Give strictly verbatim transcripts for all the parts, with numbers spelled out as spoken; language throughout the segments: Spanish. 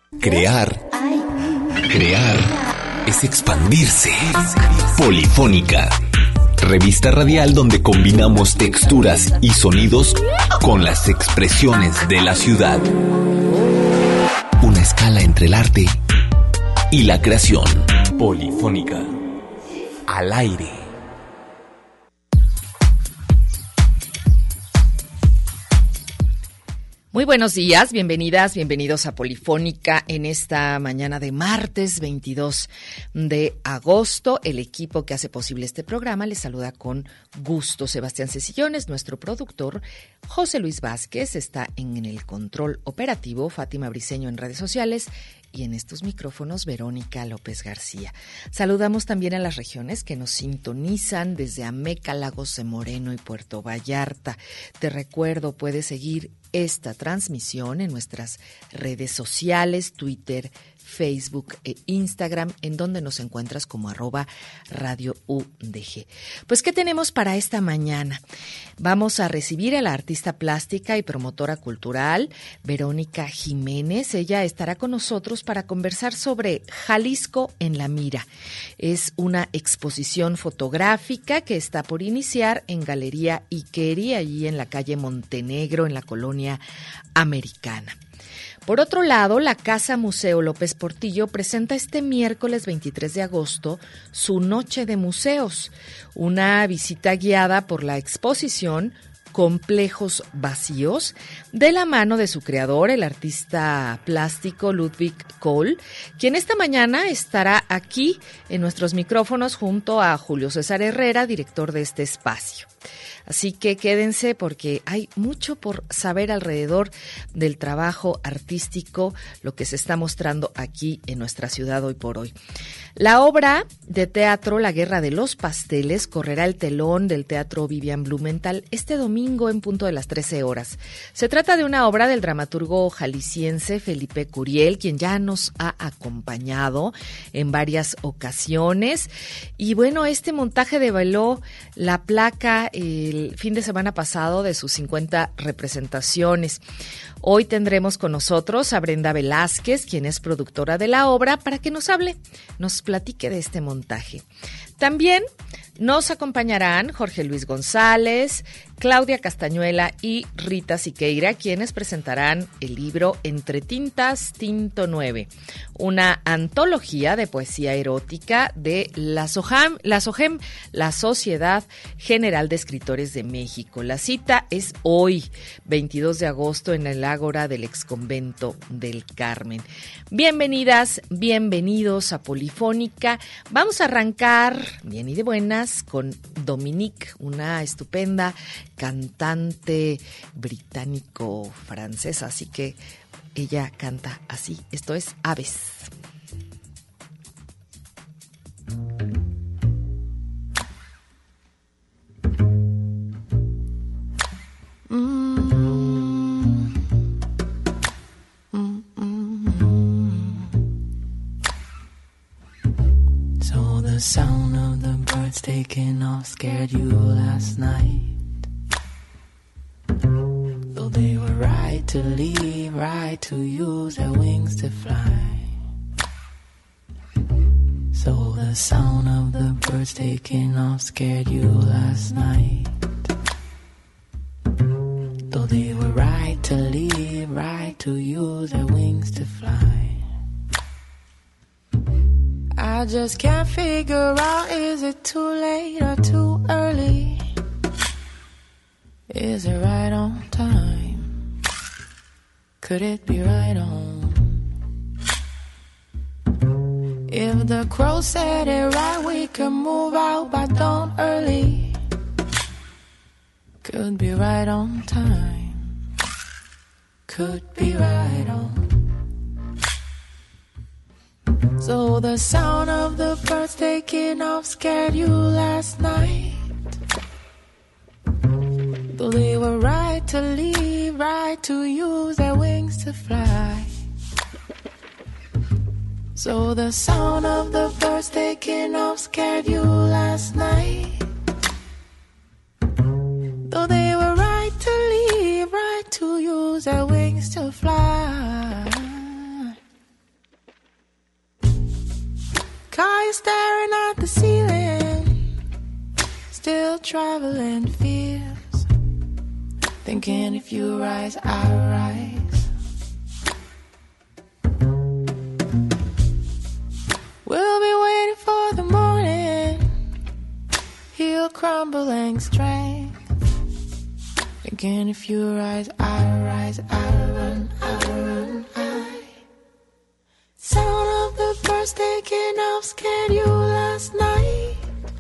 Crear, crear es expandirse. Polifónica, revista radial donde combinamos texturas y sonidos con las expresiones de la ciudad. Una escala entre el arte y la creación. Polifónica, al aire. Muy buenos días, bienvenidas, bienvenidos a Polifónica en esta mañana de martes veintidós de agosto. El equipo que hace posible este programa les saluda con gusto. Sebastián Cecillones, nuestro productor, José Luis Vázquez está en el control operativo, Fátima Briceño en redes sociales y en estos micrófonos Verónica López García. Saludamos también a las regiones que nos sintonizan desde Ameca, Lagos de Moreno y Puerto Vallarta. Te recuerdo, puedes seguir esta transmisión en nuestras redes sociales, Twitter, Facebook e Instagram, en donde nos encuentras como arroba Radio U D G. Pues, ¿qué tenemos para esta mañana? Vamos a recibir a la artista plástica y promotora cultural, Verónica Jiménez. Ella estará con nosotros para conversar sobre Jalisco en la Mira. Es una exposición fotográfica que está por iniciar en Galería Ikeri, allí en la calle Montenegro, en la colonia Americana. Por otro lado, la Casa Museo López Portillo presenta este miércoles veintitrés de agosto su Noche de Museos, una visita guiada por la exposición Complejos Vacíos, de la mano de su creador, el artista plástico Ludwig Kohl, quien esta mañana estará aquí en nuestros micrófonos junto a Julio César Herrera, director de este espacio. Así que quédense porque hay mucho por saber alrededor del trabajo artístico, lo que se está mostrando aquí en nuestra ciudad hoy por hoy. La obra de teatro La Guerra de los Pasteles correrá el telón del Teatro Vivian Blumenthal este domingo en punto de las trece horas. Se trata de una obra del dramaturgo jalisciense Felipe Curiel, quien ya nos ha acompañado en varias ocasiones. Y bueno, este montaje develó la placa el fin de semana pasado de sus cincuenta representaciones. Hoy tendremos con nosotros a Brenda Velázquez, quien es productora de la obra, para que nos hable, nos platique de este montaje. También nos acompañarán Jorge Luis González, Claudia Castañuela y Rita Siqueira, quienes presentarán el libro Entre Tintas, Tinto nueve, una antología de poesía erótica de la SOGEM, la SOGEM, la Sociedad General de Escritores de México. La cita es hoy, veintidós de agosto, en el Ágora del Exconvento del Carmen. Bienvenidas, bienvenidos a Polifónica. Vamos a arrancar bien y de buenas con Dominique, una estupenda cantante británico-francesa, así que ella canta así. Esto es Aves. Mm. Mm, mm, mm. So the sound of the birds taking off scared you last night. Though they were right to leave, right to use their wings to fly. So the sound of the birds taking off scared you last night. Though they were right to leave, right to use their wings to fly. I just can't figure out, is it too late or too early? Is it right on time? Could it be right on? If the crow said it right, we could move out by dawn early. Could be right on time. Could be right on. So the sound of the birds taking off scared you last night. Though they were right to leave, right to use their wings to fly. So the sound of the birds taking off scared you last night. Though they were right to leave, right to use their wings to fly. Eyes staring at the ceiling, still traveling fears, thinking if you rise, I rise. We'll be waiting for the morning, he'll crumbling strength, thinking if you rise, I rise, I run, I run, I. Sound of the birds taking off schedule last night,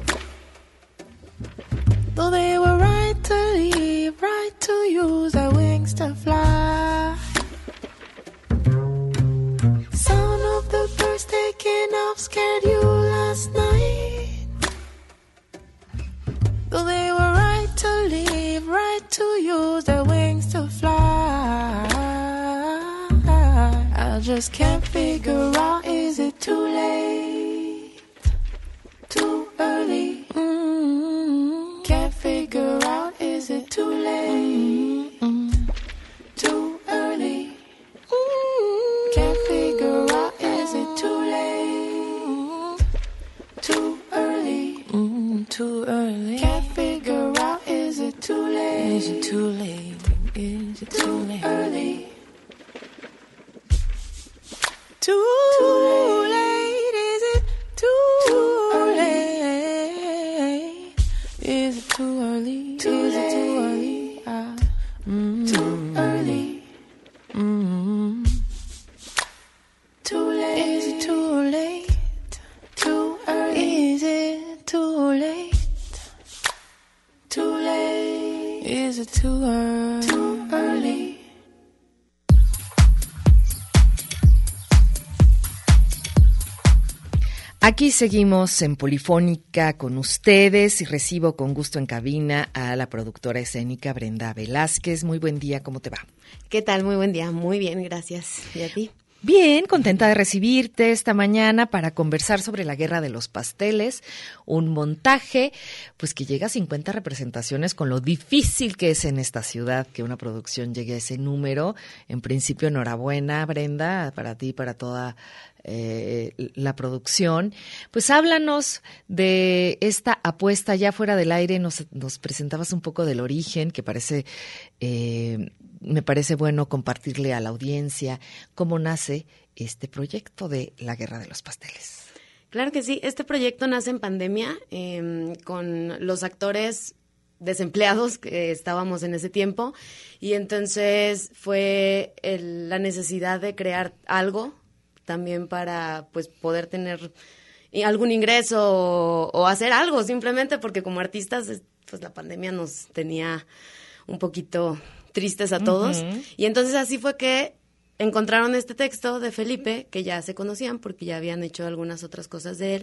though they were right to leave, right to use their wings to fly. Sound of the birds taking off schedule last night, though they were right to leave, right to use their wings to fly. I just can't figure out, is it too late, too early? Mm-hmm. Can't figure out, is it too late, mm-hmm. too early? Mm-hmm. Can't figure out, is it too late, too early? Mm-hmm. Too early. Can't figure out, is it too late? Is it too late? Is it too, too late? Early? Too, too late, is it too, too late? Is it too early? Too is late. It too early? Uh, mm-hmm. Too early. Mm-hmm. Too late. Is it too late? Too early. Is it too late? Too late. Is it too early? Too early. Aquí seguimos en Polifónica con ustedes y recibo con gusto en cabina a la productora escénica Brenda Velázquez. Muy buen día, ¿cómo te va? ¿Qué tal? Muy buen día, muy bien, gracias. ¿Y a ti? Bien, contenta de recibirte esta mañana para conversar sobre La Guerra de los Pasteles, un montaje pues que llega a cincuenta representaciones, con lo difícil que es en esta ciudad que una producción llegue a ese número. En principio, enhorabuena, Brenda, para ti y para toda eh, la producción. Pues háblanos de esta apuesta ya fuera del aire, nos, nos presentabas un poco del origen, que parece... Eh, me parece bueno compartirle a la audiencia cómo nace este proyecto de La Guerra de los Pasteles. Claro que sí, este proyecto nace en pandemia, eh, con los actores desempleados que estábamos en ese tiempo, y entonces fue el, la necesidad de crear algo también para pues poder tener algún ingreso o, o hacer algo, simplemente porque como artistas pues la pandemia nos tenía un poquito tristes a todos. Uh-huh. Y entonces así fue que encontraron este texto de Felipe, que ya se conocían porque ya habían hecho algunas otras cosas de él,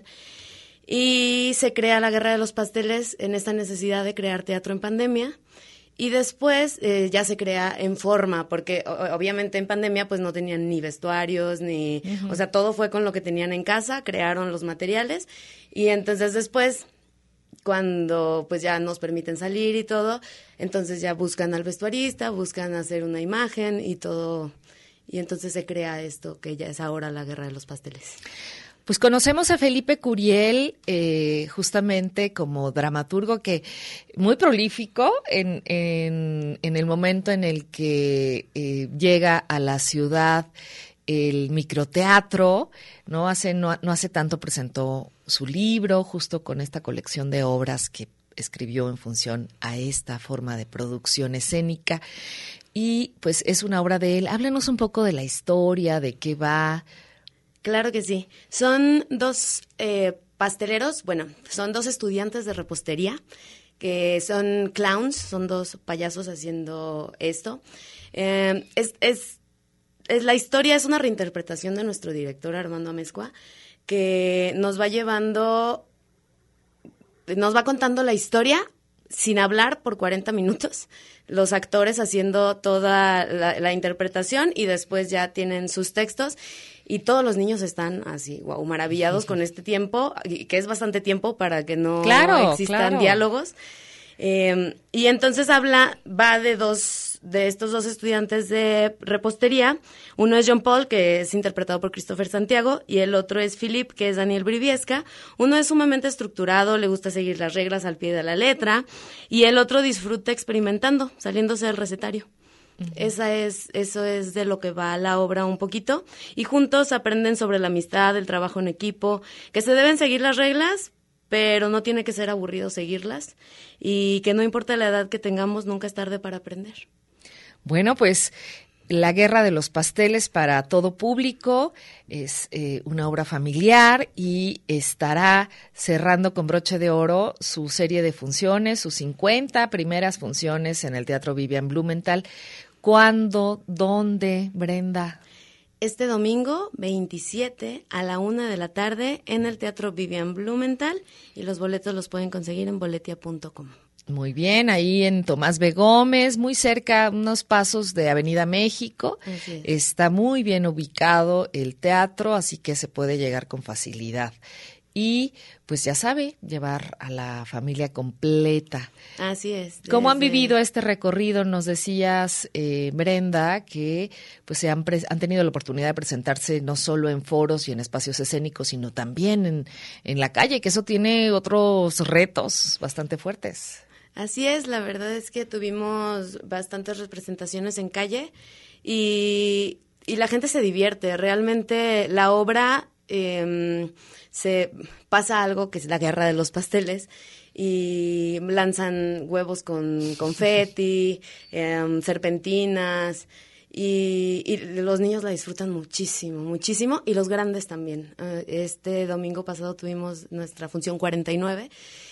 y se crea La Guerra de los Pasteles en esta necesidad de crear teatro en pandemia. Y después eh, ya se crea en forma, porque o, obviamente en pandemia pues no tenían ni vestuarios, ni... Uh-huh. O sea, todo fue con lo que tenían en casa, crearon los materiales, y entonces después... cuando pues ya nos permiten salir y todo, entonces ya buscan al vestuarista, buscan hacer una imagen y todo, y entonces se crea esto que ya es ahora La Guerra de los Pasteles. Pues conocemos a Felipe Curiel eh, justamente como dramaturgo, que muy prolífico en, en, en el momento en el que eh, llega a la ciudad el microteatro, no hace no, no hace tanto presentó su libro justo con esta colección de obras que escribió en función a esta forma de producción escénica, y pues es una obra de él. Háblanos un poco de la historia, de qué va. Claro que sí. Son dos eh, pasteleros, bueno, son dos estudiantes de repostería que son clowns, son dos payasos haciendo esto. Eh, es, es Es, la historia es una reinterpretación de nuestro director Armando Amezcua, que nos va llevando, nos va contando la historia sin hablar por cuarenta minutos, los actores haciendo toda la, la interpretación, y después ya tienen sus textos, y todos los niños están así, wow, maravillados con este tiempo, que es bastante tiempo para que no claro, existan claro. diálogos. Eh, y entonces habla, va de dos, de estos dos estudiantes de repostería. Uno es John Paul, que es interpretado por Christopher Santiago, y el otro es Philip, que es Daniel Briviesca. Uno es sumamente estructurado, le gusta seguir las reglas al pie de la letra, y el otro disfruta experimentando, saliéndose del recetario. Uh-huh. Esa es, eso es de lo que va la obra un poquito. Y juntos aprenden sobre la amistad, el trabajo en equipo, que se deben seguir las reglas, pero no tiene que ser aburrido seguirlas, y que no importa la edad que tengamos, nunca es tarde para aprender. Bueno, pues La Guerra de los Pasteles para todo público es eh, una obra familiar y estará cerrando con broche de oro su serie de funciones, sus cincuenta primeras funciones en el Teatro Vivian Blumenthal. ¿Cuándo? ¿Dónde, Brenda? Este domingo veintisiete a la una de la tarde en el Teatro Vivian Blumenthal, y los boletos los pueden conseguir en boletia punto com. Muy bien, ahí en Tomás B. Gómez, muy cerca, unos pasos de Avenida México. Así es. Está muy bien ubicado el teatro, así que se puede llegar con facilidad. Y pues ya sabe, llevar a la familia completa. Así es. ¿Cómo han desde... vivido este recorrido? Nos decías, eh, Brenda, que pues se han, pre- han tenido la oportunidad de presentarse no solo en foros y en espacios escénicos, sino también en, en la calle, que eso tiene otros retos bastante fuertes. Así es, la verdad es que tuvimos bastantes representaciones en calle y, y la gente se divierte. Realmente la obra eh, se pasa algo que es la Guerra de los Pasteles, y lanzan huevos con confeti, eh, serpentinas, y, y los niños la disfrutan muchísimo, muchísimo, y los grandes también. Este domingo pasado tuvimos nuestra función cuarenta y nueve,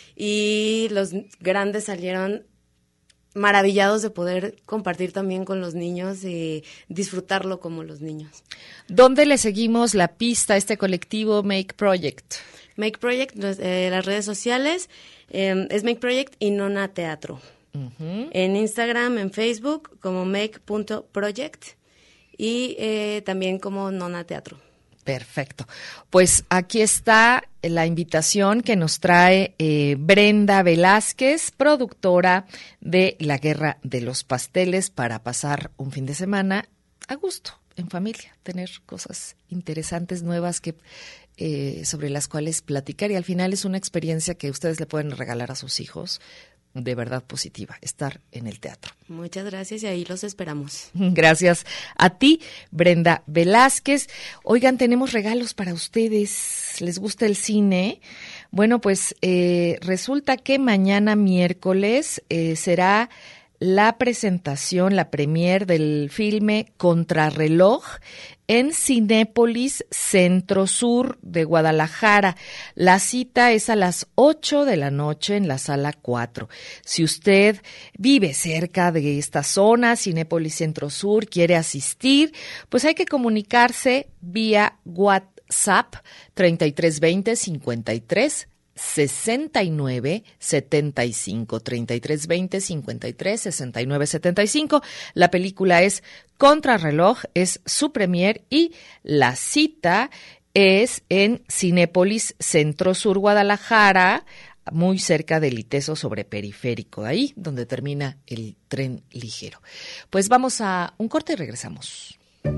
y los grandes salieron maravillados de poder compartir también con los niños y disfrutarlo como los niños. ¿Dónde le seguimos la pista a este colectivo Make Project? Make Project, eh, las redes sociales, eh, es Make Project y Nona Teatro. Uh-huh. En Instagram, en Facebook, como make punto project, y eh, también como Nona Teatro. Perfecto. Pues aquí está la invitación que nos trae eh, Brenda Velázquez, productora de La Guerra de los Pasteles, para pasar un fin de semana a gusto, en familia, tener cosas interesantes, nuevas, que eh, sobre las cuales platicar, y al final es una experiencia que ustedes le pueden regalar a sus hijos, de verdad positiva, estar en el teatro. Muchas gracias, y ahí los esperamos. Gracias a ti, Brenda Velázquez. Oigan, tenemos regalos para ustedes. ¿Les gusta el cine? Bueno, pues eh, resulta que mañana miércoles eh, será la presentación, la premier del filme Contrarreloj en Cinépolis Centro Sur de Guadalajara. La cita es a las ocho de la noche en la sala cuatro. Si usted vive cerca de esta zona, Cinépolis Centro Sur, quiere asistir, pues hay que comunicarse vía WhatsApp treinta y tres veinte cincuenta y tres sesenta y nueve setenta y cinco, treinta y tres veinte cincuenta y tres sesenta y nueve setenta y cinco. La película es Contrarreloj, es su premier, y la cita es en Cinépolis Centro Sur Guadalajara, muy cerca del Iteso sobre Periférico, ahí donde termina el tren ligero. Pues vamos a un corte y regresamos.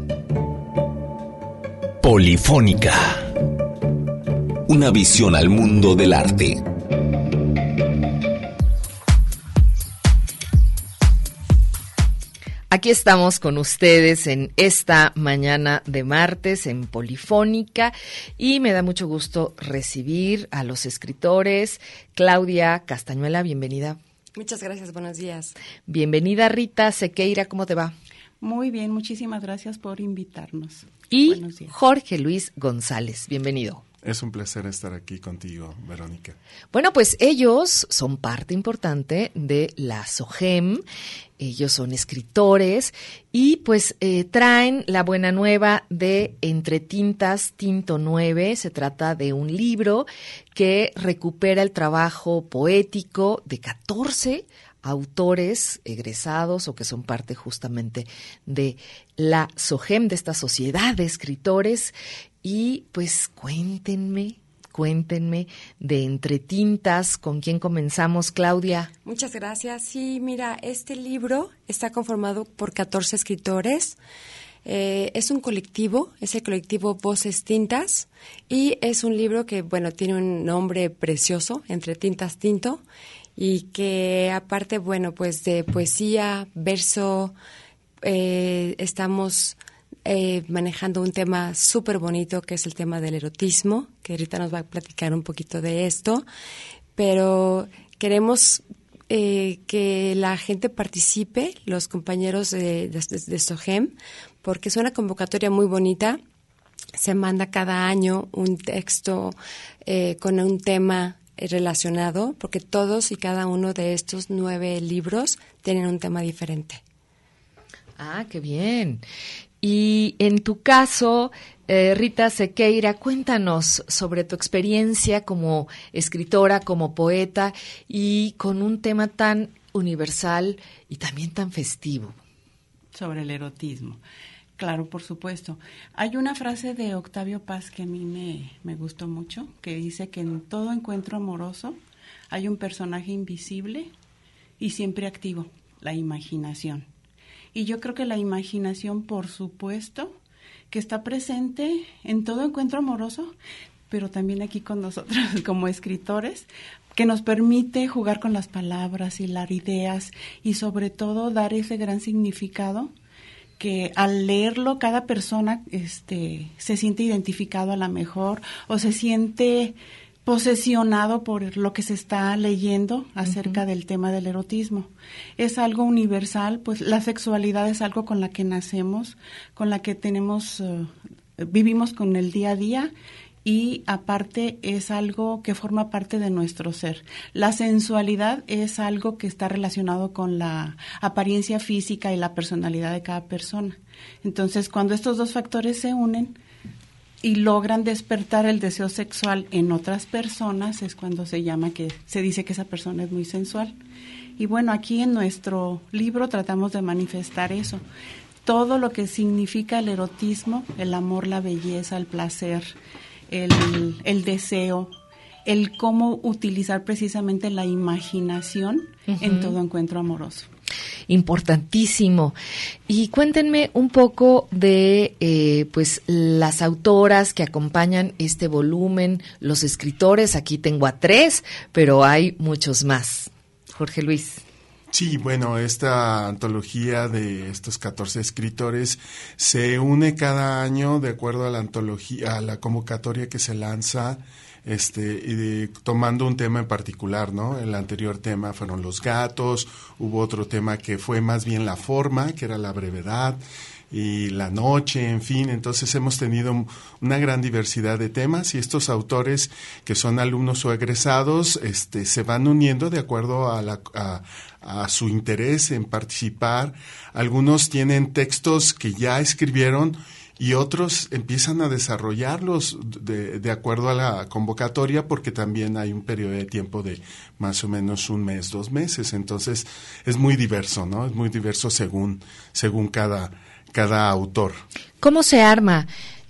Polifónica. Una visión al mundo del arte. Aquí estamos con ustedes en esta mañana de martes en Polifónica, y me da mucho gusto recibir a los escritores. Claudia Castañuela, bienvenida. Muchas gracias, buenos días. Bienvenida, Rita Sequeira, ¿cómo te va? Muy bien, muchísimas gracias por invitarnos. Y Jorge Luis González, bienvenido. Es un placer estar aquí contigo, Verónica. Bueno, pues ellos son parte importante de la SOGEM, ellos son escritores y pues eh, traen la buena nueva de Entre Tintas, Tinto nueve. Se trata de un libro que recupera el trabajo poético de catorce autores egresados o que son parte justamente de la SOGEM, de esta sociedad de escritores. Y pues cuéntenme, Cuéntenme de Entre Tintas. ¿Con quién comenzamos, Claudia? Muchas gracias. Sí, mira, este libro está conformado por catorce escritores. Eh, es un colectivo, es el colectivo Voces Tintas, y es un libro que, bueno, tiene un nombre precioso, Entre Tintas Tinto, y que aparte, bueno, pues de poesía, verso, eh, estamos eh, manejando un tema súper bonito que es el tema del erotismo, que ahorita nos va a platicar un poquito de esto, pero queremos eh, que la gente participe, los compañeros de, de, de SOGEM, porque es una convocatoria muy bonita. Se manda cada año un texto eh, con un tema relacionado, porque todos y cada uno de estos nueve libros tienen un tema diferente. Ah, qué bien. Y en tu caso, eh, Rita Sequeira, cuéntanos sobre tu experiencia como escritora, como poeta y con un tema tan universal y también tan festivo. Sobre el erotismo. Claro, por supuesto. Hay una frase de Octavio Paz que a mí me, me gustó mucho, que dice que en todo encuentro amoroso hay un personaje invisible y siempre activo, la imaginación. Y yo creo que la imaginación, por supuesto, que está presente en todo encuentro amoroso, pero también aquí con nosotros como escritores, que nos permite jugar con las palabras, hilar ideas y sobre todo dar ese gran significado que al leerlo cada persona este, se siente identificado a la mejor o se siente posesionado por lo que se está leyendo acerca uh-huh. del tema del erotismo. Es algo universal, pues la sexualidad es algo con la que nacemos, con la que tenemos, uh, vivimos con el día a día y aparte es algo que forma parte de nuestro ser. La sensualidad es algo que está relacionado con la apariencia física y la personalidad de cada persona. Entonces, cuando estos dos factores se unen y logran despertar el deseo sexual en otras personas, es cuando se llama que se dice que esa persona es muy sensual. Y bueno, aquí en nuestro libro tratamos de manifestar eso. Todo lo que significa el erotismo, el amor, la belleza, el placer, el, el deseo, el cómo utilizar precisamente la imaginación uh-huh. en todo encuentro amoroso. Importantísimo. Y cuéntenme un poco de eh, pues las autoras que acompañan este volumen, los escritores. Aquí tengo a tres, pero hay muchos más. Jorge Luis. Sí, bueno, esta antología de estos catorce escritores se une cada año de acuerdo a la antología, a la convocatoria que se lanza, este, y de, tomando un tema en particular, ¿no? El anterior tema fueron los gatos, hubo otro tema que fue más bien la forma, que era la brevedad, y la noche, en fin. Entonces hemos tenido una gran diversidad de temas y estos autores que son alumnos o egresados este, se van uniendo de acuerdo a, la, a, a su interés en participar. Algunos tienen textos que ya escribieron y otros empiezan a desarrollarlos de, de acuerdo a la convocatoria, porque también hay un periodo de tiempo de más o menos un mes, dos meses. Entonces es muy diverso, ¿no? Es muy diverso según, según cada cada autor. ¿Cómo se arma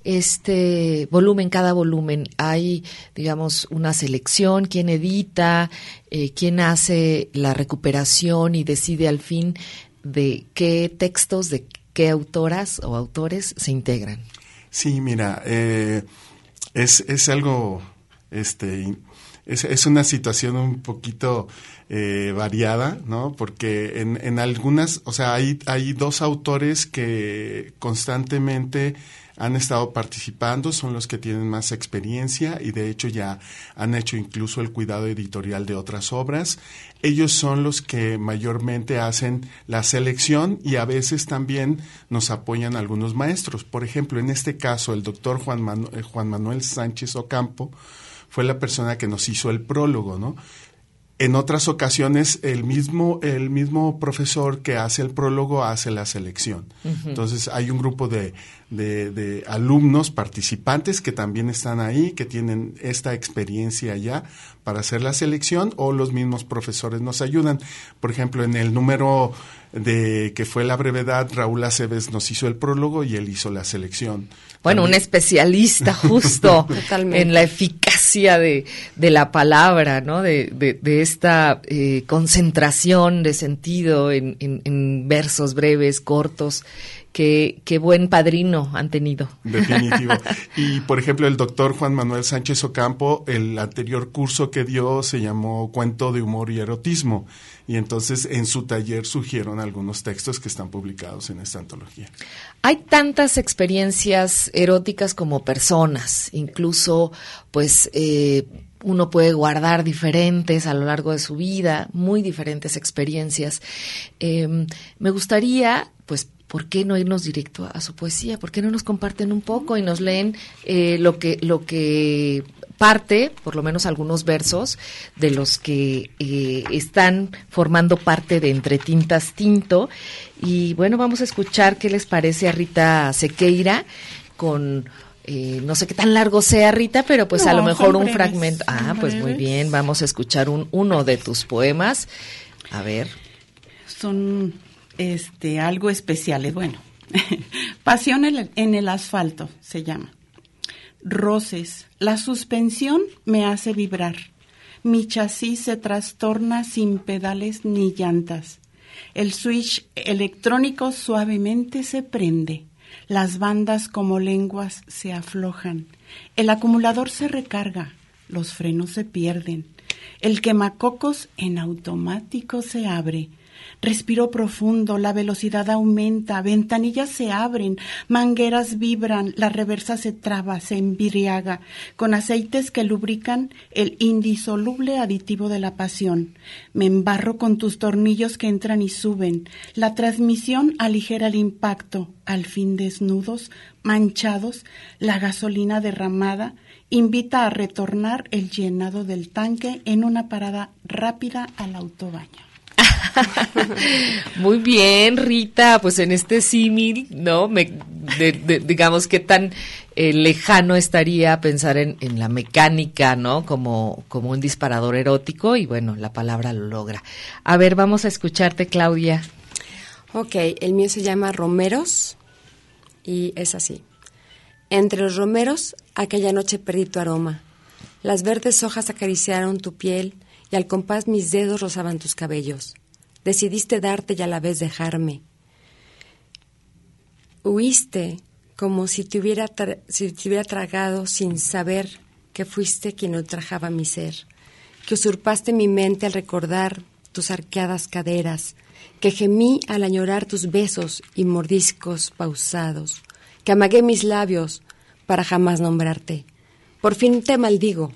este volumen, cada volumen? ¿Hay, digamos, una selección? ¿Quién edita? Eh, ¿Quién hace la recuperación y decide al fin de qué textos, de qué autoras o autores se integran? Sí, mira, eh, es, es algo, este, es, es una situación un poquito Eh, variada, ¿no? Porque en, en algunas, o sea, hay, hay dos autores que constantemente han estado participando, son los que tienen más experiencia y de hecho ya han hecho incluso el cuidado editorial de otras obras. Ellos son los que mayormente hacen la selección y a veces también nos apoyan algunos maestros. Por ejemplo, en este caso, el doctor Juan, Manu- Juan Manuel Sánchez Ocampo fue la persona que nos hizo el prólogo, ¿no? En otras ocasiones, el mismo, el mismo profesor que hace el prólogo hace la selección. Uh-huh. Entonces, hay un grupo de, de, de alumnos participantes que también están ahí, que tienen esta experiencia ya para hacer la selección, o los mismos profesores nos ayudan. Por ejemplo, en el número de que fue la brevedad, Raúl Aceves nos hizo el prólogo y él hizo la selección. Bueno, también un especialista justo en la eficacia de, de la palabra, ¿no? De, de, de esta eh, concentración de sentido en, en, en versos breves, cortos. Qué, qué buen padrino han tenido. Definitivo. Y, por ejemplo, el doctor Juan Manuel Sánchez Ocampo, el anterior curso que dio se llamó Cuento de Humor y Erotismo. Y entonces en su taller surgieron algunos textos que están publicados en esta antología. Hay tantas experiencias eróticas como personas, incluso pues eh, uno puede guardar diferentes a lo largo de su vida, muy diferentes experiencias. Eh, me gustaría, pues, ¿por qué no irnos directo a su poesía? ¿Por qué no nos comparten un poco y nos leen eh, lo que lo que parte, por lo menos algunos versos, de los que eh, están formando parte de Entre Tintas Tinto? Y bueno, vamos a escuchar qué les parece a Rita Sequeira con... Eh, no sé qué tan largo sea, Rita, pero pues no, a lo mejor un breves, fragmento. Ah, pues breves. Muy bien, vamos a escuchar un uno de tus poemas. A ver. Son este algo especiales. Bueno, Pasión en el, en el asfalto se llama. Roces, la suspensión me hace vibrar. Mi chasis se trastorna sin pedales ni llantas. El switch electrónico suavemente se prende. Las bandas como lenguas se aflojan. El acumulador se recarga. Los frenos se pierden. El quemacocos en automático se abre. Respiro profundo, la velocidad aumenta, ventanillas se abren, mangueras vibran, la reversa se traba, se embriaga, con aceites que lubrican el indisoluble aditivo de la pasión. Me embarro con tus tornillos que entran y suben, la transmisión aligera el impacto, al fin desnudos, manchados, la gasolina derramada invita a retornar el llenado del tanque en una parada rápida al autobaño. Muy bien, Rita, pues en este símil, ¿no? Me, de, de, digamos, qué tan eh, lejano estaría pensar en, en la mecánica, ¿no? Como, como un disparador erótico, y bueno, la palabra lo logra. A ver, vamos a escucharte, Claudia. Ok, el mío se llama Romeros y es así. Entre los romeros, aquella noche perdí tu aroma. Las verdes hojas acariciaron tu piel y al compás mis dedos rozaban tus cabellos. Decidiste darte y a la vez dejarme. Huiste como si te hubiera, tra- si te hubiera tragado sin saber que fuiste quien ultrajaba mi ser, que usurpaste mi mente al recordar tus arqueadas caderas, que gemí al añorar tus besos y mordiscos pausados, que amagué mis labios para jamás nombrarte. Por fin te maldigo,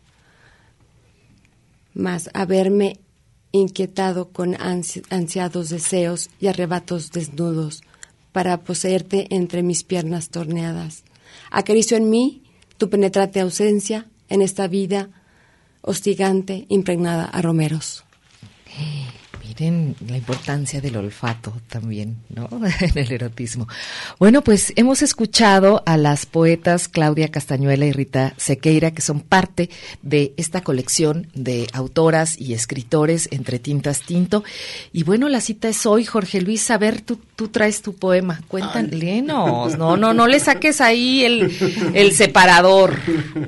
mas haberme inquietado con ansi- ansiados deseos y arrebatos desnudos para poseerte entre mis piernas torneadas. Acaricio en mí tu penetrante ausencia en esta vida hostigante impregnada a romeros. Miren la importancia del olfato también, ¿no? En el erotismo. Bueno, pues hemos escuchado a las poetas Claudia Castañuela y Rita Sequeira, que son parte de esta colección de autoras y escritores Entre Tintas Tinto. Y bueno, la cita es hoy, Jorge Luis. A ver, tú, tú traes tu poema. Cuéntanos. No, no, no le saques ahí el, el separador.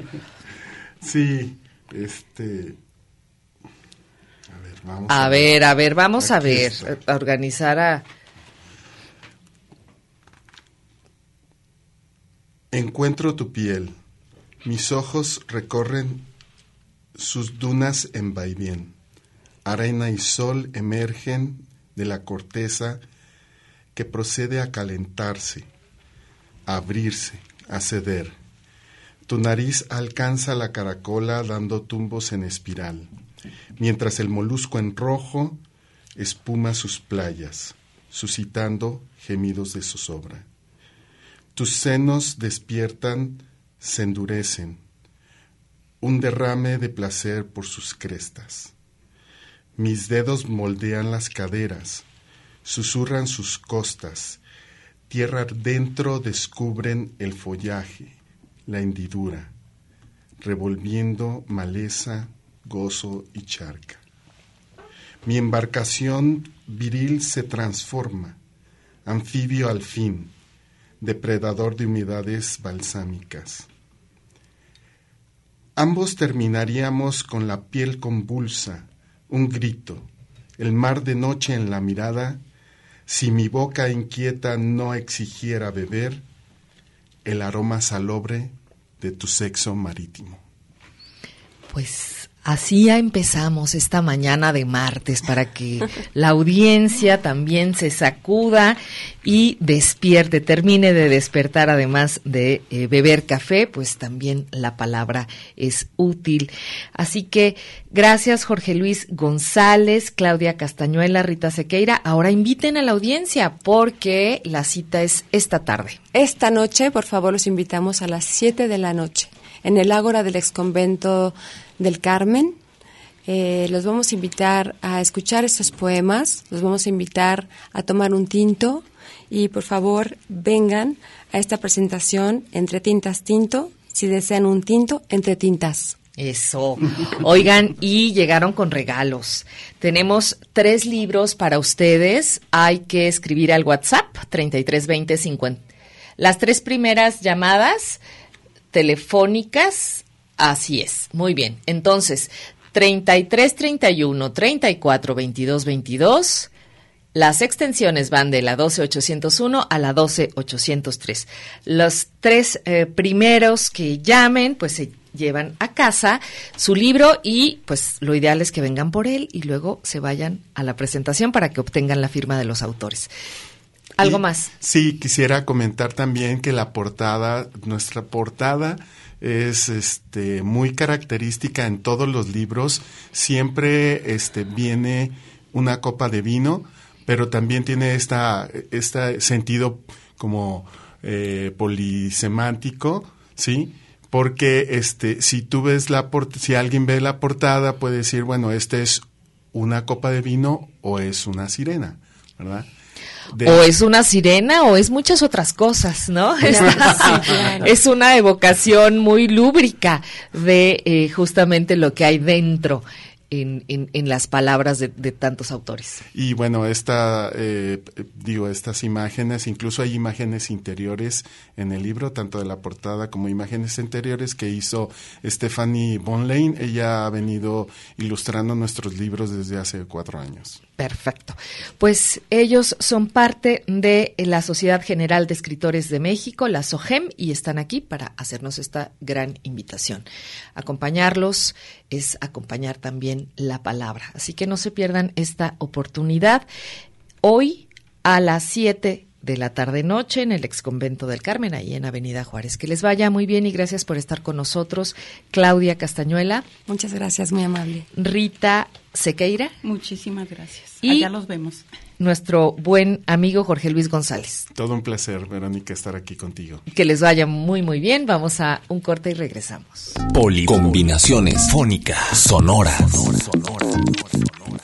Sí, este... Vamos a, a ver, ver, a ver, vamos a ver, está. a organizar a... Encuentro tu piel, mis ojos recorren sus dunas en vaivén, arena y sol emergen de la corteza que procede a calentarse, a abrirse, a ceder. Tu nariz alcanza la caracola dando tumbos en espiral, mientras el molusco en rojo espuma sus playas, suscitando gemidos de zozobra. Tus senos despiertan, se endurecen, un derrame de placer por sus crestas. Mis dedos moldean las caderas, susurran sus costas, tierra adentro descubren el follaje, la hendidura, revolviendo maleza, gozo y charca. Mi embarcación viril se transforma, anfibio al fin, depredador de humedades balsámicas. Ambos terminaríamos con la piel convulsa, un grito, el mar de noche en la mirada, si mi boca inquieta no exigiera beber el aroma salobre de tu sexo marítimo. Pues así ya empezamos esta mañana de martes para que la audiencia también se sacuda y despierte, termine de despertar, además de eh, beber café, pues también la palabra es útil. Así que gracias Jorge Luis González, Claudia Castañuela, Rita Sequeira. Ahora inviten a la audiencia porque la cita es esta tarde. Esta noche, por favor, los invitamos a las siete de la noche en el Ágora del Exconvento del Carmen. Eh, los vamos a invitar a escuchar estos poemas, los vamos a invitar a tomar un tinto y por favor vengan a esta presentación Entre Tintas Tinto, si desean un tinto, Entre Tintas. Eso. Oigan, y llegaron con regalos. Tenemos tres libros para ustedes. Hay que escribir al WhatsApp treinta y tres veinte cincuenta. Las tres primeras llamadas telefónicas, así es. Muy bien. Entonces, treinta y tres treinta y uno, treinta y cuatro veintidós veintidós. Las extensiones van de la doce ochocientos uno a la doce ochocientos tres. Los tres eh, primeros que llamen, pues se llevan a casa su libro y pues lo ideal es que vengan por él y luego se vayan a la presentación para que obtengan la firma de los autores. ¿Algo y, más? Sí, quisiera comentar también que la portada, nuestra portada es este muy característica en todos los libros. Siempre este viene una copa de vino, pero también tiene esta este sentido como eh, polisemántico, ¿sí? Porque este si tú ves la port- si alguien ve la portada puede decir, bueno, este es una copa de vino o es una sirena, ¿verdad? De... O es una sirena o es muchas otras cosas, ¿no? Claro, es, sí, claro. es una evocación muy lúbrica de eh, justamente lo que hay dentro en, en, en las palabras de, de tantos autores. Y bueno, esta, eh, digo, estas imágenes, incluso hay imágenes interiores en el libro, tanto de la portada como imágenes interiores que hizo Stephanie Bonlain. Ella ha venido ilustrando nuestros libros desde hace cuatro años. Perfecto. Pues ellos son parte de la Sociedad General de Escritores de México, la SOGEM, y están aquí para hacernos esta gran invitación. Acompañarlos es acompañar también la palabra. Así que no se pierdan esta oportunidad. Hoy a las siete de la tarde-noche en el Exconvento del Carmen, ahí en Avenida Juárez. Que les vaya muy bien y gracias por estar con nosotros. Claudia Castañuela. Muchas gracias, muy amable. Rita Sequeira. Muchísimas gracias. Y allá los vemos. Nuestro buen amigo Jorge Luis González. Todo un placer, Verónica, estar aquí contigo. Que les vaya muy, muy bien. Vamos a un corte y regresamos. Poli. Combinaciones fónicas, sonoras. Sonora, sonora, sonora.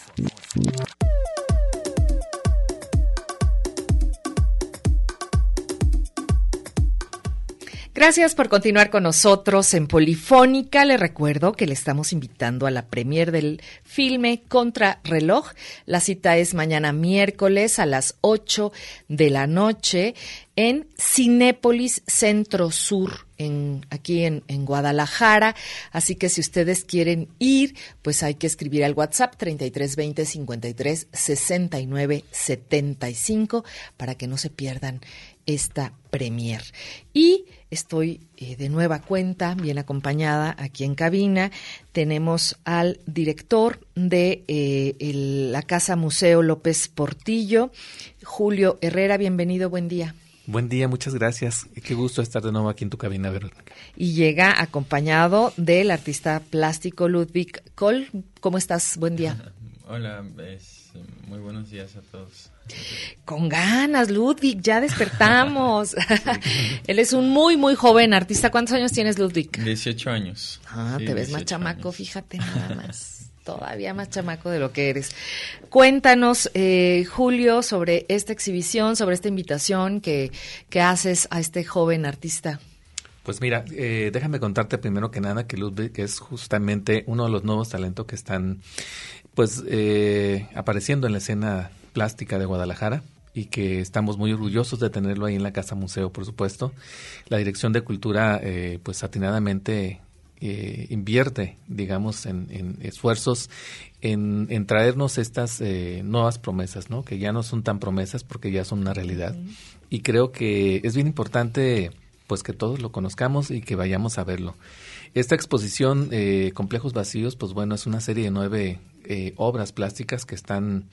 Gracias por continuar con nosotros en Polifónica. Les recuerdo que le estamos invitando a la premier del filme Contrarreloj. La cita es mañana miércoles a las ocho de la noche en Cinépolis Centro Sur, en, aquí en, en Guadalajara. Así que si ustedes quieren ir, pues hay que escribir al WhatsApp treinta y tres veinte cincuenta y tres sesenta y nueve setenta y cinco para que no se pierdan esta premier. Y estoy eh, de nueva cuenta, bien acompañada aquí en cabina. Tenemos al director de eh, el, la Casa Museo López Portillo, Julio Herrera. Bienvenido, buen día. Buen día, muchas gracias. Qué gusto estar de nuevo aquí en tu cabina, Verónica. Y llega acompañado del artista plástico Ludwig Kohl. ¿Cómo estás? Buen día. Hola, es, muy buenos días a todos. Con ganas, Ludwig, ya despertamos. Él es un muy, muy joven artista. ¿Cuántos años tienes, Ludwig? dieciocho años. Ah, sí, te ves más dieciocho chamaco, años. Fíjate nada más. todavía más chamaco de lo que eres. Cuéntanos, eh, Julio, sobre esta exhibición, sobre esta invitación que, que haces a este joven artista. Pues mira, eh, déjame contarte primero que nada que Ludwig es justamente uno de los nuevos talentos que están pues eh, apareciendo en la escena plástica de Guadalajara y que estamos muy orgullosos de tenerlo ahí en la Casa Museo, por supuesto. La Dirección de Cultura eh, pues atinadamente eh, invierte, digamos, en, en esfuerzos en, en traernos estas eh, nuevas promesas, ¿no? Que ya no son tan promesas porque ya son una realidad. Uh-huh. Y creo que es bien importante pues que todos lo conozcamos y que vayamos a verlo. Esta exposición, eh, Complejos Vacíos, pues bueno, es una serie de nueve eh, obras plásticas que están,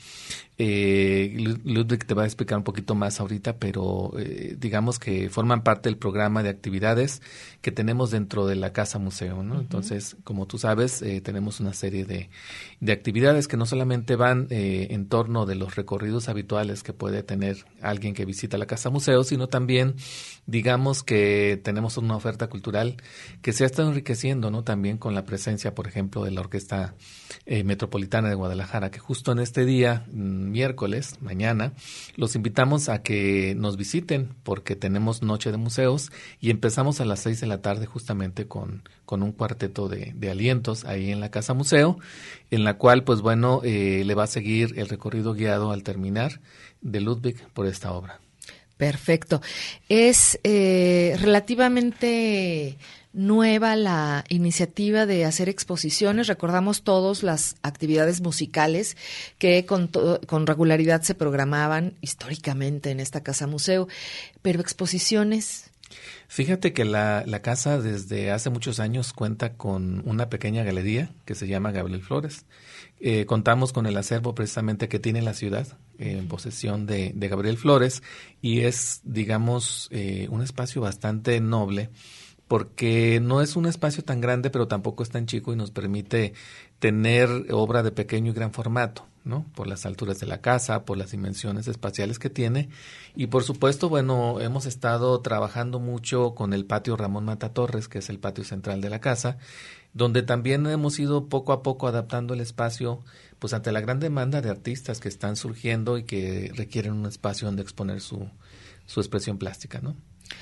eh, Ludwig te va a explicar un poquito más ahorita, pero eh, digamos que forman parte del programa de actividades que tenemos dentro de la Casa Museo, ¿no? Uh-huh. Entonces, como tú sabes, eh, tenemos una serie de, de actividades que no solamente van eh, en torno de los recorridos habituales que puede tener alguien que visita la Casa Museo, sino también, digamos que tenemos una oferta cultural que se ha estado enriqueciendo, ¿no? También con la presencia, por ejemplo, de la Orquesta eh, Metropolitana de Guadalajara, que justo en este día, miércoles, mañana, los invitamos a que nos visiten porque tenemos Noche de Museos y empezamos a las seis de la tarde justamente con, con un cuarteto de, de alientos ahí en la Casa Museo, en la cual, pues bueno, eh, le va a seguir el recorrido guiado al terminar de Ludwig por esta obra. Perfecto. Es eh, relativamente nueva la iniciativa de hacer exposiciones. Recordamos todos las actividades musicales que con, to- con regularidad se programaban históricamente en esta Casa Museo, pero exposiciones. Fíjate que la, la casa desde hace muchos años cuenta con una pequeña galería que se llama Gabriel Flores. Eh, contamos con el acervo precisamente que tiene la ciudad eh, en posesión de, de Gabriel Flores y es, digamos, eh, un espacio bastante noble porque no es un espacio tan grande, pero tampoco es tan chico y nos permite tener obra de pequeño y gran formato, ¿no? Por las alturas de la casa, por las dimensiones espaciales que tiene. Y por supuesto, bueno, hemos estado trabajando mucho con el patio Ramón Mata Torres, que es el patio central de la casa, donde también hemos ido poco a poco adaptando el espacio, pues ante la gran demanda de artistas que están surgiendo y que requieren un espacio donde exponer su, su expresión plástica, ¿no?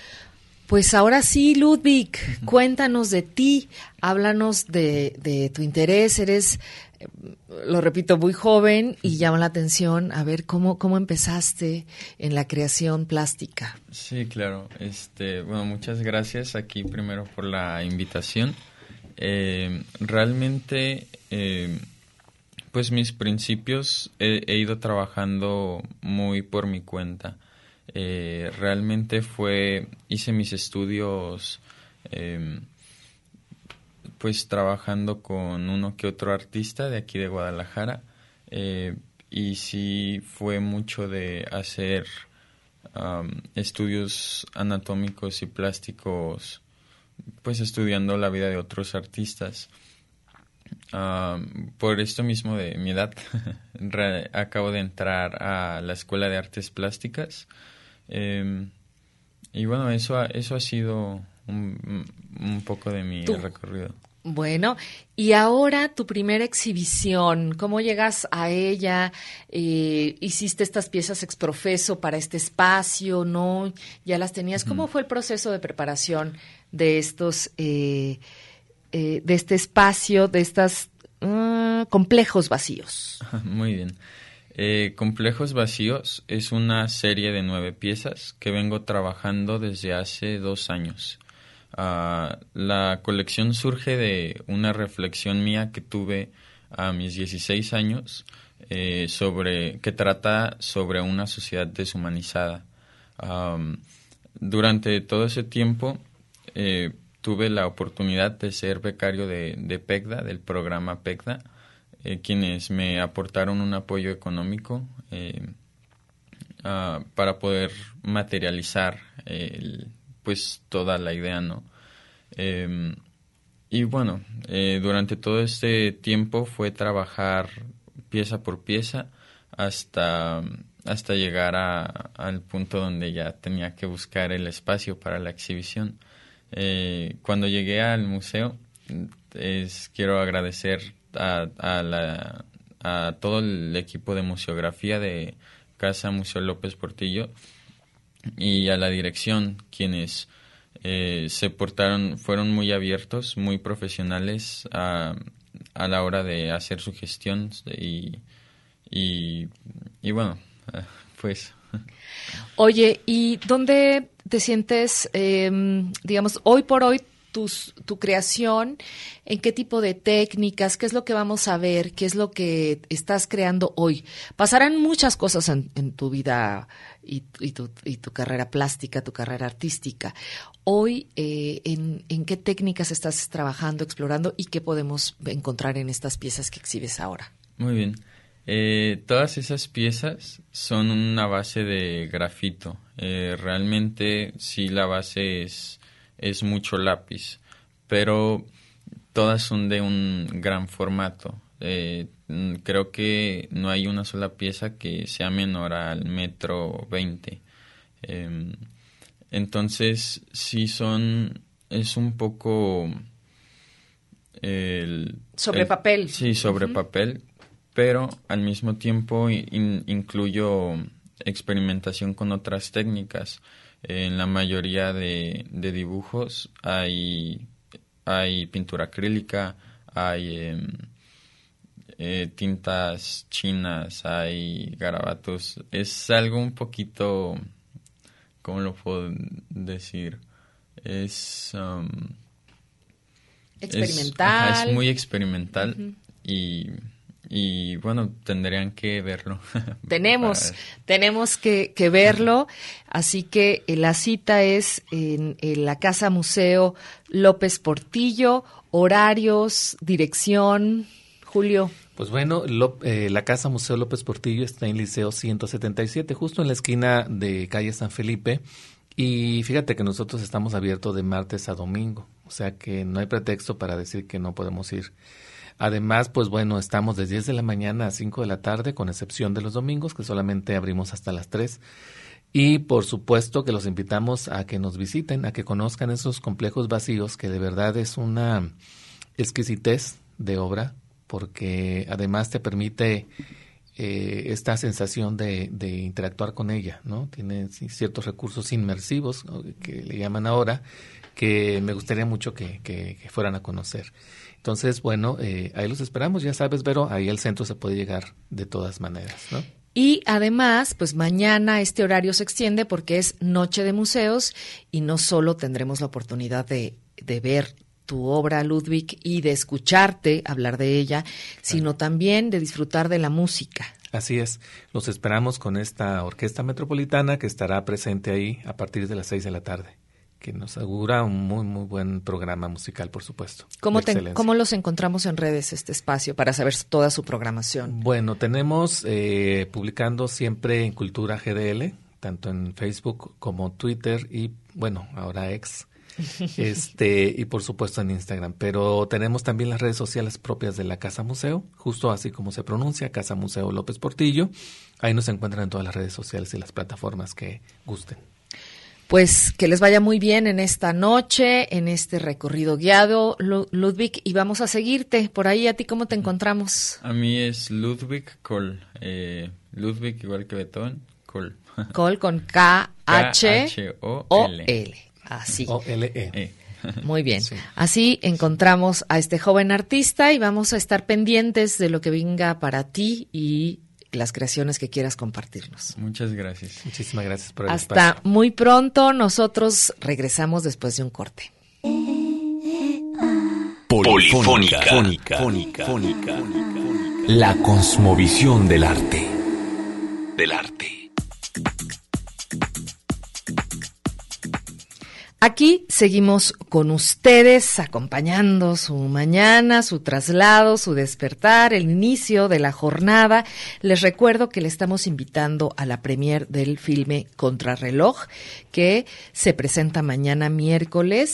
Pues ahora sí, Ludwig, cuéntanos de ti, háblanos de, de tu interés, eres, lo repito, muy joven y llama la atención a ver cómo, cómo empezaste en la creación plástica. Sí, claro. Este, bueno, muchas gracias aquí primero por la invitación. Eh, realmente, eh, pues mis principios he, he ido trabajando muy por mi cuenta. Eh, realmente fue, hice mis estudios eh, pues trabajando con uno que otro artista de aquí de Guadalajara eh, y sí fue mucho de hacer um, estudios anatómicos y plásticos, pues estudiando la vida de otros artistas. Um, por esto mismo de mi edad acabo de entrar a la Escuela de Artes Plásticas. Eh, y bueno, eso ha, eso ha sido un, un poco de mi ¿Tú? recorrido. Bueno, y ahora tu primera exhibición, ¿cómo llegas a ella? Eh, ¿Hiciste estas piezas ex profeso para este espacio? ¿No? ¿Ya las tenías? ¿Cómo uh-huh. fue el proceso de preparación de estos, eh, eh, de este espacio, de estos uh, complejos vacíos? Muy bien. Eh, Complejos Vacíos es una serie de nueve piezas que vengo trabajando desde hace dos años. Uh, la colección surge de una reflexión mía que tuve a mis dieciséis años eh, sobre que trata sobre una sociedad deshumanizada. Um, durante todo ese tiempo eh, tuve la oportunidad de ser becario de, de PECDA, del programa PECDA, Eh, quienes me aportaron un apoyo económico eh, uh, para poder materializar eh, pues toda la idea, ¿no? Eh, y bueno, eh, durante todo este tiempo fue trabajar pieza por pieza hasta, hasta llegar a, al punto donde ya tenía que buscar el espacio para la exhibición. Eh, cuando llegué al museo, es, quiero agradecer a, a, la, a todo el equipo de museografía de Casa Museo López Portillo y a la dirección, quienes eh, se portaron, fueron muy abiertos, muy profesionales a, a la hora de hacer su gestión y, y, y bueno, pues... Oye, ¿y dónde te sientes, eh, digamos, hoy por hoy, tus, tu creación, en qué tipo de técnicas, qué es lo que vamos a ver, qué es lo que estás creando hoy? Pasarán muchas cosas en, en tu vida y, y, tu, y tu carrera plástica, tu carrera artística. Hoy, eh, en, ¿en qué técnicas estás trabajando, explorando y qué podemos encontrar en estas piezas que exhibes ahora? Muy bien. Eh, todas esas piezas son una base de grafito. Eh, realmente sí, la base es, es mucho lápiz, pero todas son de un gran formato. Eh, creo que no hay una sola pieza que sea menor al metro veinte. Eh, entonces sí son, es un poco... El, sobre el, papel. Sí, sobre uh-huh. papel. Pero al mismo tiempo in, incluyo experimentación con otras técnicas. En la mayoría de, de dibujos hay, hay pintura acrílica, hay eh, eh, tintas chinas, hay garabatos. Es algo un poquito, ¿cómo lo puedo decir? Es... Um, experimental. Es, ajá, es muy experimental uh-huh. y... Y bueno, tendrían que verlo. Tenemos, tenemos que, que verlo, así que la cita es en, en la Casa Museo López Portillo, horarios, dirección, Julio. Pues bueno, lo, eh, la Casa Museo López Portillo está en Liceo ciento setenta y siete, justo en la esquina de calle San Felipe, y fíjate que nosotros estamos abiertos de martes a domingo, o sea que no hay pretexto para decir que no podemos ir. Además, pues bueno, estamos de diez de la mañana a cinco de la tarde, con excepción de los domingos, que solamente abrimos hasta las tres. Y por supuesto que los invitamos a que nos visiten, a que conozcan esos complejos vacíos, que de verdad es una exquisitez de obra, porque además te permite eh, esta sensación de, de interactuar con ella, ¿no? Tiene ciertos recursos inmersivos, ¿no?, que le llaman ahora, que me gustaría mucho que, que, que fueran a conocer. Entonces, bueno, eh, ahí los esperamos, ya sabes, Vero, ahí al centro se puede llegar de todas maneras, ¿no? Y además, pues mañana este horario se extiende porque es Noche de Museos y no solo tendremos la oportunidad de, de ver tu obra, Ludwig, y de escucharte hablar de ella, sino también de disfrutar de la música. Así es, los esperamos con esta Orquesta Metropolitana que estará presente ahí a partir de las seis de la tarde, que nos augura un muy, muy buen programa musical, por supuesto. ¿Cómo, te, ¿Cómo los encontramos en redes, este espacio, para saber toda su programación? Bueno, tenemos eh, publicando siempre en Cultura G D L, tanto en Facebook como Twitter y, bueno, ahora X, este y por supuesto en Instagram. Pero tenemos también las redes sociales propias de la Casa Museo, justo así como se pronuncia, Casa Museo López Portillo. Ahí nos encuentran en todas las redes sociales y las plataformas que gusten. Pues que les vaya muy bien en esta noche, en este recorrido guiado, Ludwig, y vamos a seguirte. Por ahí, ¿a ti cómo te encontramos? A mí es Ludwig Kohl, eh, Ludwig igual que Beethoven, Kohl. Kohl con K H O L. Así. O L E. Muy bien. Sí. Así encontramos a este joven artista y vamos a estar pendientes de lo que venga para ti y las creaciones que quieras compartirnos. Muchas gracias. Muchísimas gracias por el Hasta espacio. muy pronto. Nosotros regresamos después de un corte. Polifónica. Fónica. Fónica. Fónica. La cosmovisión del arte. Del arte. Aquí seguimos con ustedes, acompañando su mañana, su traslado, su despertar, el inicio de la jornada. Les recuerdo que le estamos invitando a la premier del filme Contrarreloj, que se presenta mañana miércoles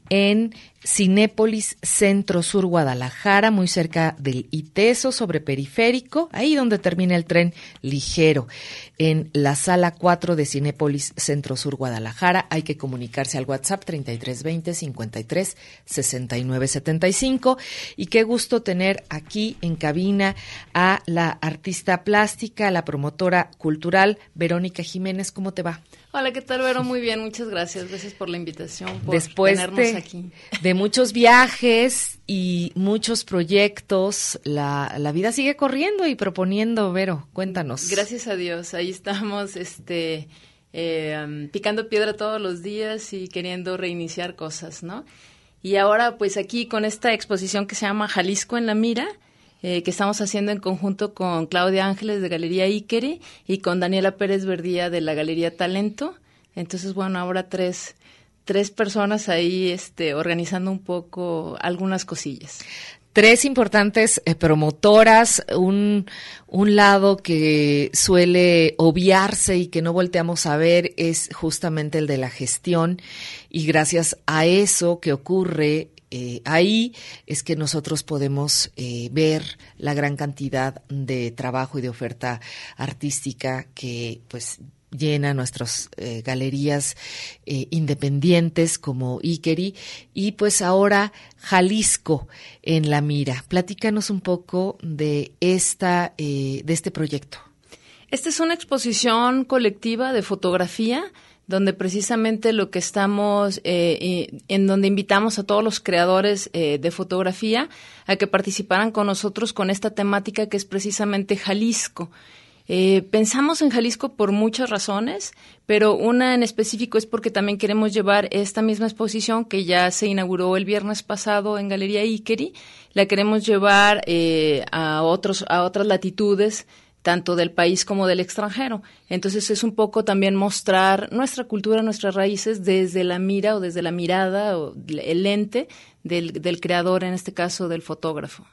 en Cinépolis Centro Sur Guadalajara, muy cerca del ITESO, sobre Periférico, ahí donde termina el tren ligero, en la sala cuatro de Cinépolis Centro Sur Guadalajara. Hay que comunicarse al WhatsApp treinta y tres veinte cincuenta y tres sesenta y nueve setenta y cinco. Y qué gusto tener aquí en cabina a la artista plástica, la promotora cultural, Verónica Jiménez. ¿Cómo te va? Hola, ¿qué tal, Vero? Muy bien, muchas gracias. Gracias por la invitación, por Después tenernos de, aquí. de muchos viajes y muchos proyectos, la, la vida sigue corriendo y proponiendo, Vero. Cuéntanos. Gracias a Dios, ahí estamos este, eh, um, picando piedra todos los días y queriendo reiniciar cosas, ¿no? Y ahora, pues aquí con esta exposición que se llama Jalisco en la Mira, Eh, que estamos haciendo en conjunto con Claudia Ángeles de Galería Ikeri y con Daniela Pérez Verdía de la Galería Talento. Entonces, bueno, ahora tres, tres personas ahí este, organizando un poco algunas cosillas. Tres importantes eh, promotoras, un, un lado que suele obviarse y que no volteamos a ver es justamente el de la gestión, y gracias a eso que ocurre Eh, ahí es que nosotros podemos eh, ver la gran cantidad de trabajo y de oferta artística que pues llena nuestras eh, galerías eh, independientes como Ikeri, y pues ahora Jalisco en la Mira. Platícanos un poco de esta eh, de este proyecto. Esta es una exposición colectiva de fotografía, donde precisamente lo que estamos, eh, en donde invitamos a todos los creadores eh, de fotografía a que participaran con nosotros con esta temática que es precisamente Jalisco. Eh, pensamos en Jalisco por muchas razones, pero una en específico es porque también queremos llevar esta misma exposición que ya se inauguró el viernes pasado en Galería Ikeri, la queremos llevar eh, a otros, a otras latitudes, tanto del país como del extranjero. Entonces es un poco también mostrar nuestra cultura, nuestras raíces desde la mira o desde la mirada o el lente del, del creador, en este caso del fotógrafo.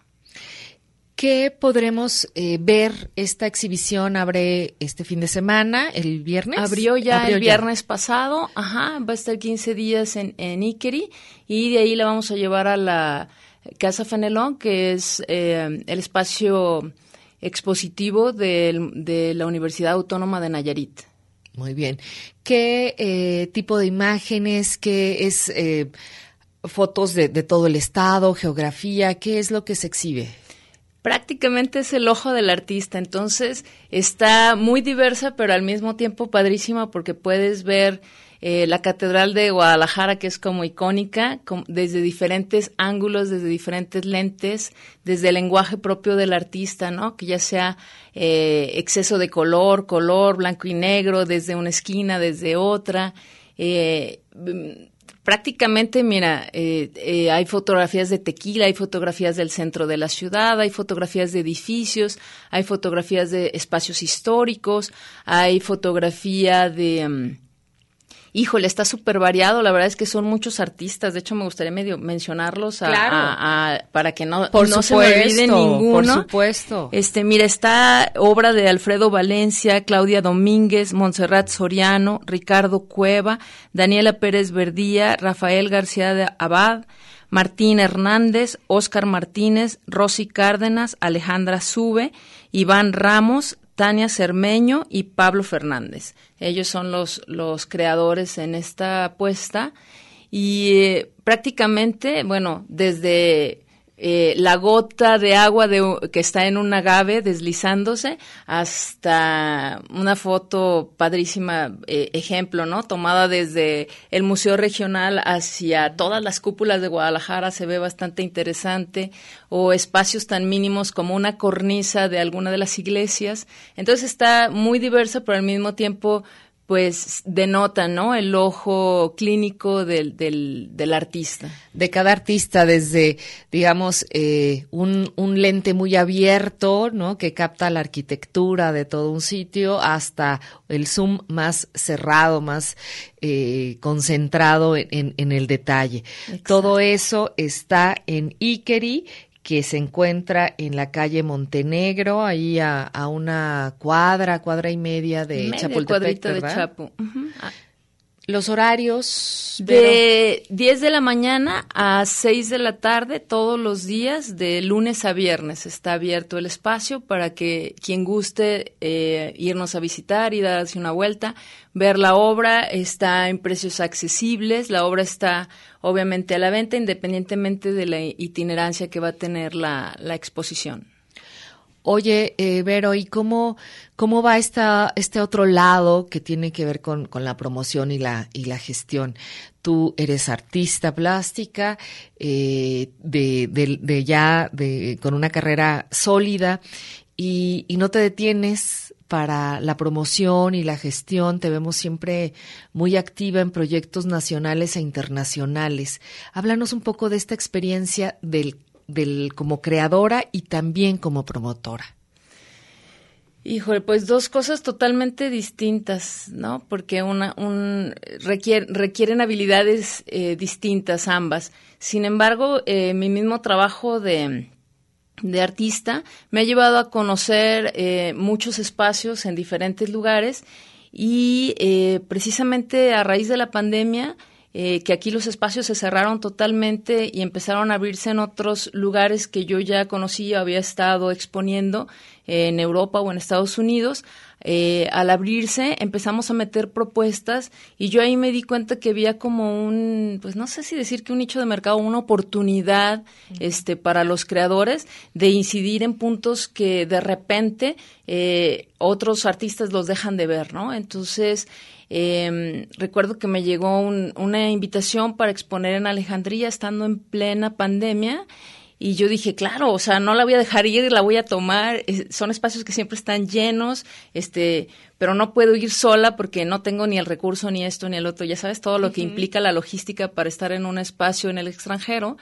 ¿Qué podremos eh, ver? Esta exhibición abre este fin de semana, el viernes. Abrió ya Abrió el ya. viernes pasado, ajá, va a estar quince días en, en Ikeri, y de ahí la vamos a llevar a la Casa Fenelón, que es eh, el espacio expositivo de, de la Universidad Autónoma de Nayarit. Muy bien. ¿Qué eh, tipo de imágenes? ¿Qué es eh, fotos de, de todo el estado, geografía? ¿Qué es lo que se exhibe? Prácticamente es el ojo del artista, entonces está muy diversa, pero al mismo tiempo padrísima, porque puedes ver eh, la Catedral de Guadalajara, que es como icónica, com- desde diferentes ángulos, desde diferentes lentes, desde el lenguaje propio del artista, ¿no? Que ya sea eh, exceso de color, color, blanco y negro, desde una esquina, desde otra. Eh, Prácticamente, mira, eh, eh, hay fotografías de Tequila, hay fotografías del centro de la ciudad, hay fotografías de edificios, hay fotografías de espacios históricos, hay fotografía de... Um, híjole, está súper variado, la verdad es que son muchos artistas, de hecho me gustaría medio mencionarlos a, Claro. a, a, para que no, Por no supuesto, se me olvide ninguno. por supuesto. Este, mira, está obra de Alfredo Valencia, Claudia Domínguez, Montserrat Soriano, Ricardo Cueva, Daniela Pérez Verdía, Rafael García de Abad, Martín Hernández, Óscar Martínez, Rosy Cárdenas, Alejandra Sube, Iván Ramos, Tania Cermeño y Pablo Fernández. Ellos son los, los creadores en esta apuesta y eh, prácticamente, bueno, desde eh, la gota de agua de, que está en un agave deslizándose hasta una foto padrísima, eh, ejemplo, ¿no? Tomada desde el Museo Regional hacia todas las cúpulas de Guadalajara, se ve bastante interesante, o espacios tan mínimos como una cornisa de alguna de las iglesias. Entonces está muy diversa, pero al mismo tiempo pues denota, ¿no?, el ojo clínico del, del, del artista. De cada artista, desde, digamos, eh, un, un lente muy abierto, ¿no?, que capta la arquitectura de todo un sitio, hasta el zoom más cerrado, más eh, concentrado en, en, en el detalle. Exacto. Todo eso está en Ikeri, que se encuentra en la calle Montenegro, ahí a, a una cuadra, cuadra y media de Media Chapultepec, cuadrita ¿verdad? de Chapo. Uh-huh. Ah. Los horarios de diez de la mañana a seis de la tarde todos los días, de lunes a viernes. Está abierto el espacio para que quien guste eh, irnos a visitar y darse una vuelta, ver la obra. Está en precios accesibles. La obra está obviamente a la venta independientemente de la itinerancia que va a tener la, la exposición. Oye, eh, Vero, ¿y cómo, cómo va esta, este otro lado que tiene que ver con, con la promoción y la, y la gestión? Tú eres artista plástica, eh, de, de, de ya, de, con una carrera sólida y, y no te detienes para la promoción y la gestión. Te vemos siempre muy activa en proyectos nacionales e internacionales. Háblanos un poco de esta experiencia del del como creadora y también como promotora. Híjole, pues dos cosas totalmente distintas, ¿no? Porque una un requiere, requieren habilidades eh, distintas ambas. Sin embargo, eh, mi mismo trabajo de de artista me ha llevado a conocer eh, muchos espacios en diferentes lugares y eh, precisamente a raíz de la pandemia, Eh, que aquí los espacios se cerraron totalmente y empezaron a abrirse en otros lugares que yo ya conocía, había estado exponiendo eh, en Europa o en Estados Unidos. Eh, al abrirse empezamos a meter propuestas y yo ahí me di cuenta que había como un, pues no sé si decir que un nicho de mercado, una oportunidad uh-huh. este, para los creadores de incidir en puntos que de repente eh, otros artistas los dejan de ver, ¿no? Entonces, Eh, recuerdo que me llegó un, una invitación para exponer en Alejandría estando en plena pandemia y yo dije, claro, o sea, no la voy a dejar ir, la voy a tomar. Eh, son espacios que siempre están llenos, este, pero no puedo ir sola porque no tengo ni el recurso, ni esto, ni el otro. Ya sabes, todo lo uh-huh. que implica la logística para estar en un espacio en el extranjero.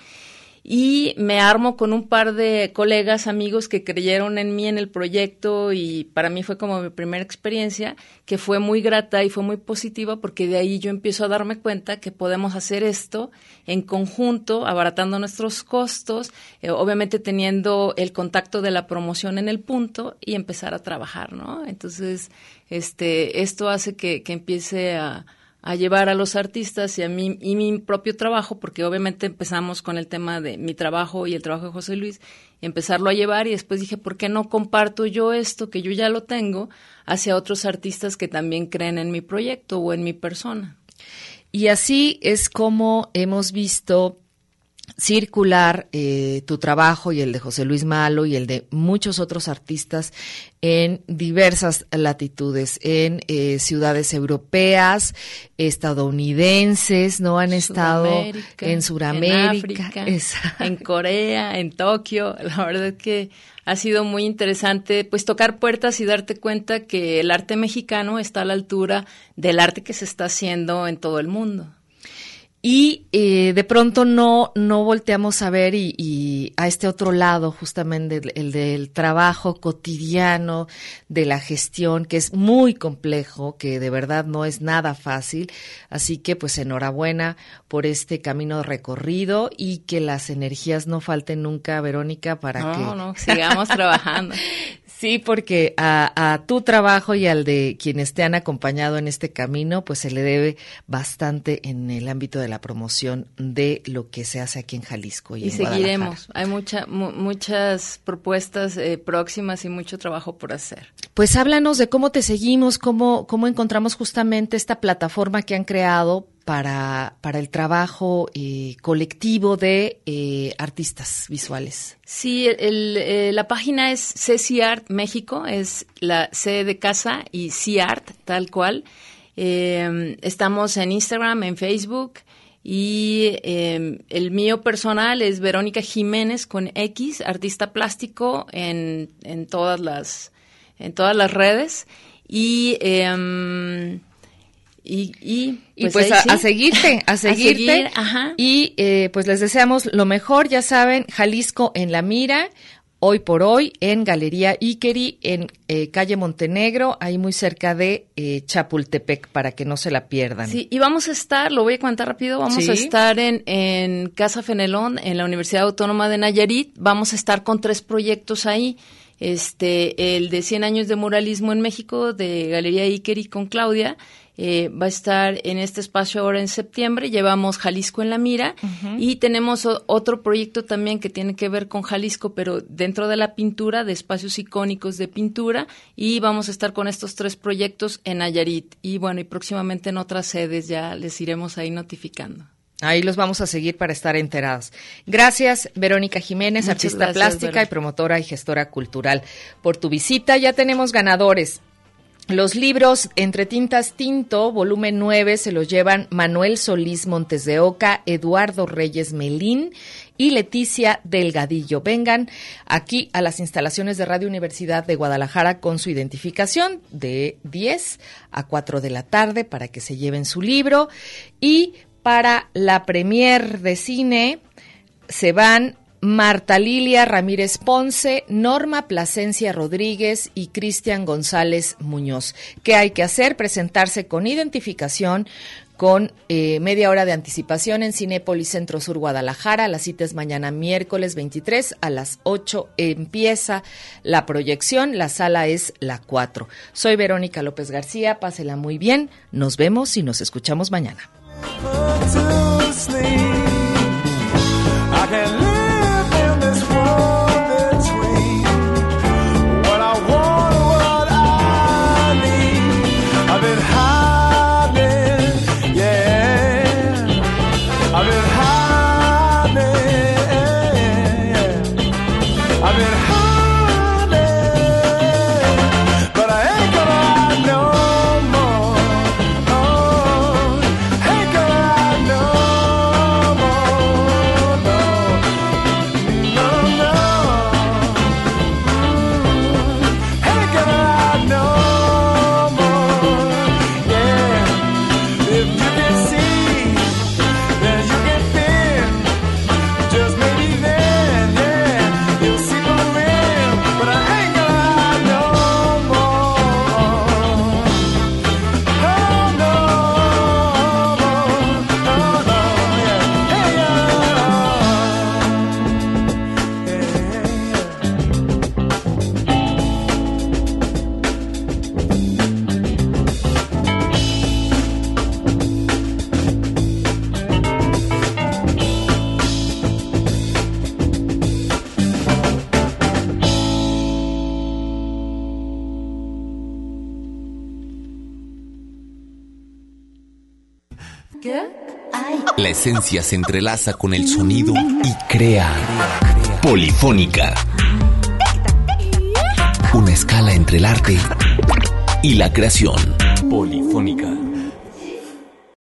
Y me armo con un par de colegas, amigos que creyeron en mí, en el proyecto, y para mí fue como mi primera experiencia, que fue muy grata y fue muy positiva, porque de ahí yo empiezo a darme cuenta que podemos hacer esto en conjunto, abaratando nuestros costos, eh, obviamente teniendo el contacto de la promoción en el punto y empezar a trabajar, ¿no? Entonces, este, esto hace que, que empiece a a llevar a los artistas y a mí y mi propio trabajo, porque obviamente empezamos con el tema de mi trabajo y el trabajo de José Luis, y empezarlo a llevar, y después dije, ¿por qué no comparto yo esto, que yo ya lo tengo, hacia otros artistas que también creen en mi proyecto o en mi persona? Y así es como hemos visto circular eh, tu trabajo y el de José Luis Malo y el de muchos otros artistas en diversas latitudes, en eh, ciudades europeas, estadounidenses, ¿no? Han estado en Sudamérica, en África, en Corea, en Tokio. La verdad es que ha sido muy interesante, pues, tocar puertas y darte cuenta que el arte mexicano está a la altura del arte que se está haciendo en todo el mundo. Y eh, de pronto no no volteamos a ver y, y a este otro lado, justamente el, el del trabajo cotidiano, de la gestión, que es muy complejo, que de verdad no es nada fácil. Así que pues enhorabuena por este camino recorrido y que las energías no falten nunca, Verónica, para no, que... No, no, sigamos trabajando. Sí, porque a, a tu trabajo y al de quienes te han acompañado en este camino, pues se le debe bastante en el ámbito de la promoción de lo que se hace aquí en Jalisco y, y en seguiremos. Hay mucha, mu- muchas propuestas eh, próximas y mucho trabajo por hacer. Pues háblanos de cómo te seguimos, cómo, cómo encontramos justamente esta plataforma que han creado para, para el trabajo eh, colectivo de eh, artistas visuales. Sí, el, eh, la página es C C Art México, es la C de casa y C Art, tal cual. Eh, estamos en Instagram, en Facebook, y eh, el mío personal es Verónica Jiménez con X, artista plástico en, en todas las en todas las redes. Y eh, Y, y, pues, y pues a, sí. a seguirte, a seguirte. A seguir, ajá. Y eh, pues les deseamos lo mejor, ya saben, Jalisco en la mira, hoy por hoy, en Galería Ikeri, en eh, calle Montenegro, ahí muy cerca de eh, Chapultepec, para que no se la pierdan. Sí, y vamos a estar, lo voy a contar rápido, vamos ¿Sí? a estar en, en Casa Fenelón, en la Universidad Autónoma de Nayarit, vamos a estar con tres proyectos ahí. Este, el de cien años de muralismo en México, de Galería Ikeri con Claudia, eh, va a estar en este espacio ahora en septiembre. Llevamos Jalisco en la mira, uh-huh. y tenemos o, otro proyecto también que tiene que ver con Jalisco, pero dentro de la pintura, de espacios icónicos de pintura, y vamos a estar con estos tres proyectos en Nayarit. Y bueno, y próximamente en otras sedes ya les iremos ahí notificando. Ahí los vamos a seguir para estar enterados. Gracias, Verónica Jiménez, Muchas artista gracias, plástica Verónica. Y promotora y gestora cultural, por tu visita. Ya tenemos ganadores. Los libros Entre Tintas Tinto, volumen nueve, se los llevan Manuel Solís Montes de Oca, Eduardo Reyes Melín y Leticia Delgadillo. Vengan aquí a las instalaciones de Radio Universidad de Guadalajara con su identificación de diez a cuatro de la tarde para que se lleven su libro. Y para la premier de cine se van Marta Lilia Ramírez Ponce, Norma Plasencia Rodríguez y Cristian González Muñoz. ¿Qué hay que hacer? Presentarse con identificación, con eh, media hora de anticipación en Cinépolis Centro Sur Guadalajara. La cita es mañana miércoles veintitrés a las ocho. Empieza la proyección. La sala es la cuatro. Soy Verónica López García. Pásela muy bien. Nos vemos y nos escuchamos mañana. La esencia se entrelaza con el sonido y crea Polifónica. Una escala entre el arte y la creación. Polifónica.